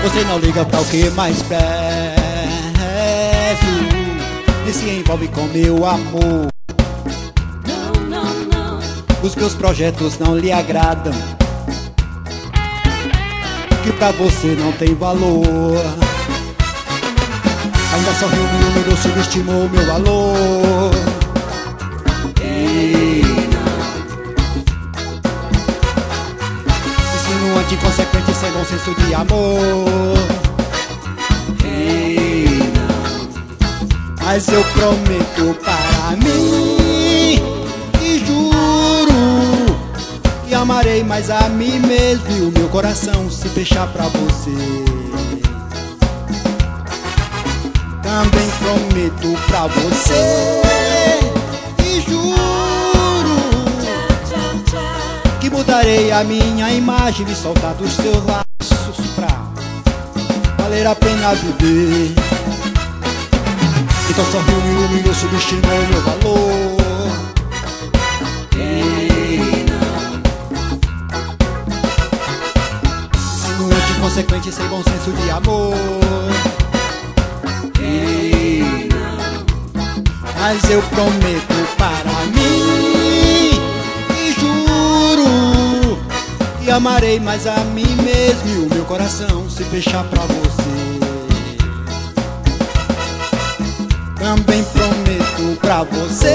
Você não liga pra o que mais peço, e se envolve com meu amor. Não, não, não. Os meus projetos não lhe agradam, que pra você não tem valor. Ainda sorriu, me humilhou, subestimou meu valor. Ensino anticonsequente, sem bom senso de amor. Mas eu prometo para mim e juro que amarei mais a mim mesmo e o meu coração se fechar pra você. Também prometo pra você e juro que mudarei a minha imagem, me soltar dos seus laços pra valer a pena viver. Então sorriu, me humilhou, subestimou meu valor. Sendo anticonsequente, sem bom senso de amor. Mas eu prometo para mim e juro que amarei mais a mim mesmo e o meu coração se fechar pra você. Também prometo pra você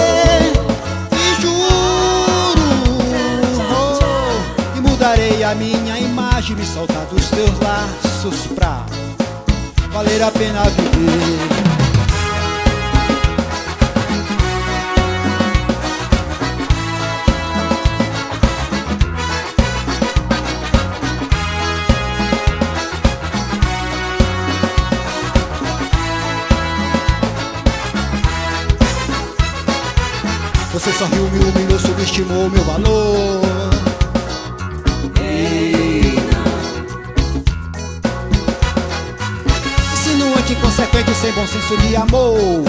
e juro que mudarei a minha imagem, me soltar dos teus laços pra valer a pena viver. Você sorriu, me humilhou, subestimou meu valor. Ensino anticonsequente, sem bom senso de amor.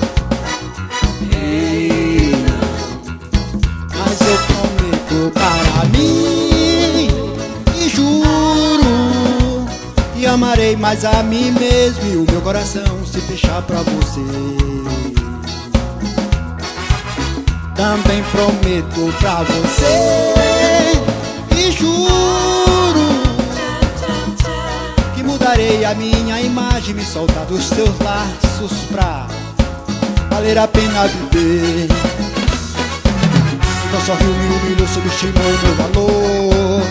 Mas eu prometo para mim e juro que amarei mais a mim mesmo e o meu coração se fechar pra você. Também prometo pra você e juro que mudarei a minha imagem, me soltar dos seus laços pra valer a pena viver. Então sorriu, me humilhou, subestimou meu valor.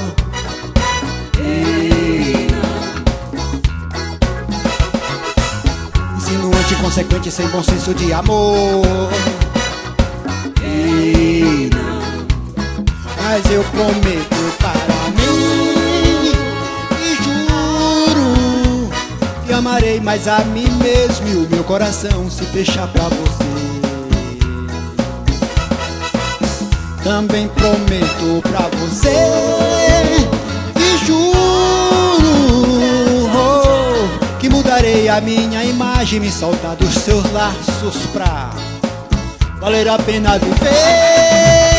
Ensino anticonsequente, sem bom senso de amor. Mas eu prometo para mim e juro que amarei mais a mim mesmo e o meu coração se fechar pra você. Também prometo pra você e juro que mudarei a minha imagem, me soltar dos seus laços pra valer a pena viver.